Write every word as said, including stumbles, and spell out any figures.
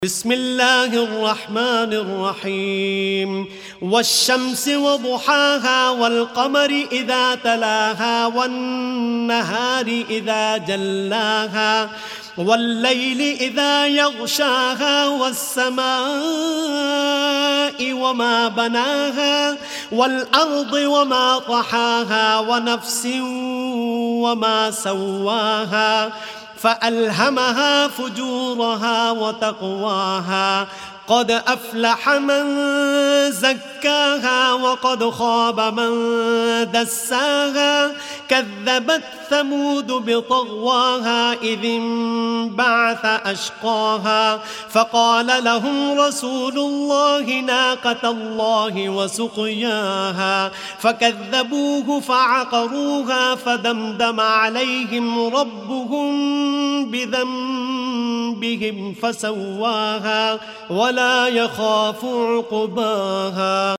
بسم الله الرحمن الرحيم والشمس وضحاها والقمر إذا تلاها والنهار إذا جلاها والليل إذا يغشاها والسماء وما بناها والأرض وما طحاها ونفس وما سواها فألهمها فجورها وتقواها قد أفلح من زكاها وقد خاب من دساها كذبت ثمود بطغواها إذ انبعث أشقاها فقال لهم رسول الله ناقة الله وسقياها فكذبوه فعقروها فدمدم عليهم ربهم بذنبهم فسواها ولا يخاف عقباها.